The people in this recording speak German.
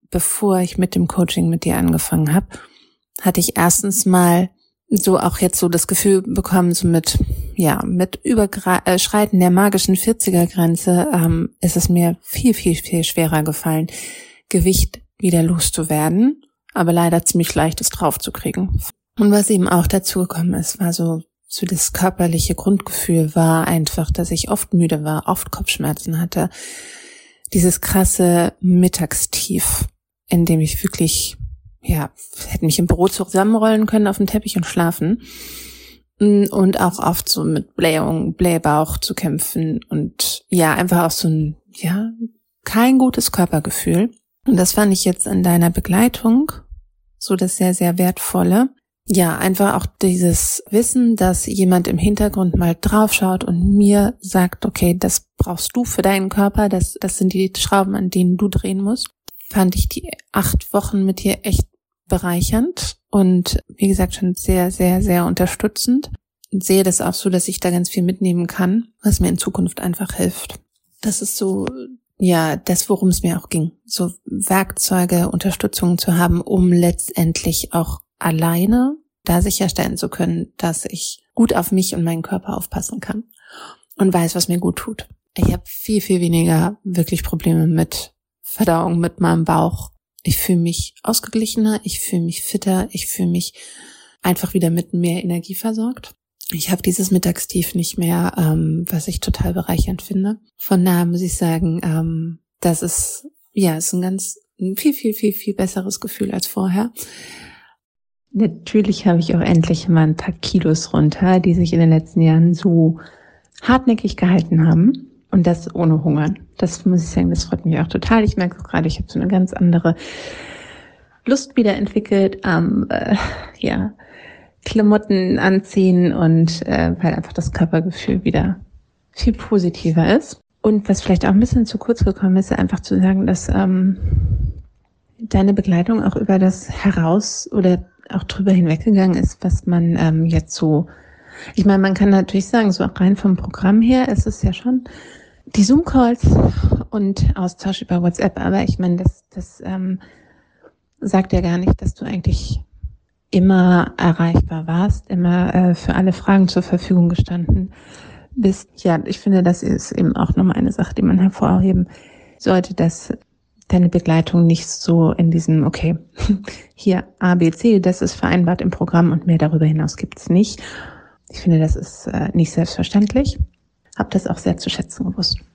bevor ich mit dem Coaching mit dir angefangen habe, hatte ich erstens mal so auch jetzt so das Gefühl bekommen, so mit Überschreiten der magischen 40er-Grenze ist es mir viel, viel, viel schwerer gefallen, Gewicht wieder loszuwerden, aber leider ziemlich leichtes draufzukriegen. Und was eben auch dazu gekommen ist, war so das körperliche Grundgefühl war einfach, dass ich oft müde war, oft Kopfschmerzen hatte. Dieses krasse Mittagstief, in dem ich wirklich, hätte mich im Büro zusammenrollen können auf dem Teppich und schlafen. Und auch oft so mit Blähung, Blähbauch zu kämpfen und einfach auch so kein gutes Körpergefühl. Und das fand ich jetzt in deiner Begleitung so das sehr, sehr Wertvolle. Ja, einfach auch dieses Wissen, dass jemand im Hintergrund mal draufschaut und mir sagt, okay, das brauchst du für deinen Körper, das sind die Schrauben, an denen du drehen musst. Fand ich die 8 Wochen mit dir echt bereichernd und wie gesagt schon sehr, sehr, sehr unterstützend. Und sehe das auch so, dass ich da ganz viel mitnehmen kann, was mir in Zukunft einfach hilft. Das ist so, das, worum es mir auch ging. So Werkzeuge, Unterstützung zu haben, um letztendlich auch alleine da sicherstellen zu können, dass ich gut auf mich und meinen Körper aufpassen kann und weiß, was mir gut tut. Ich habe viel, viel weniger wirklich Probleme mit Verdauung, mit meinem Bauch. Ich fühle mich ausgeglichener, ich fühle mich fitter, ich fühle mich einfach wieder mit mehr Energie versorgt. Ich habe dieses Mittagstief nicht mehr, was ich total bereichernd finde. Von daher muss ich sagen, das ist ein viel, viel, viel, viel besseres Gefühl als vorher. Natürlich habe ich auch endlich mal ein paar Kilos runter, die sich in den letzten Jahren so hartnäckig gehalten haben. Und das ohne Hungern. Das muss ich sagen, das freut mich auch total. Ich merke auch gerade, ich habe so eine ganz andere Lust wieder entwickelt am Klamotten anziehen und weil einfach das Körpergefühl wieder viel positiver ist. Und was vielleicht auch ein bisschen zu kurz gekommen ist, einfach zu sagen, dass deine Begleitung auch über das heraus oder auch drüber hinweggegangen ist, was man jetzt so, ich meine, man kann natürlich sagen, so auch rein vom Programm her, es ist ja schon die Zoom-Calls und Austausch über WhatsApp, aber ich meine, das sagt ja gar nicht, dass du eigentlich immer erreichbar warst, immer für alle Fragen zur Verfügung gestanden bist. Ja, ich finde, das ist eben auch nochmal eine Sache, die man hervorheben sollte, dass deine Begleitung nicht so in diesem, okay, hier A, B, C, das ist vereinbart im Programm und mehr darüber hinaus gibt's nicht. Ich finde, das ist nicht selbstverständlich. Hab das auch sehr zu schätzen gewusst.